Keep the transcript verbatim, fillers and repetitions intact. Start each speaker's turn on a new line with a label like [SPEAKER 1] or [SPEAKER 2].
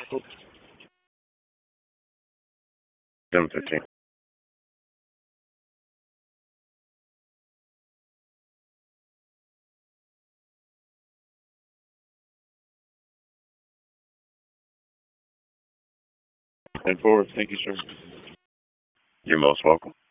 [SPEAKER 1] seven fifteen. And forward. Thank you, sir. You're most welcome.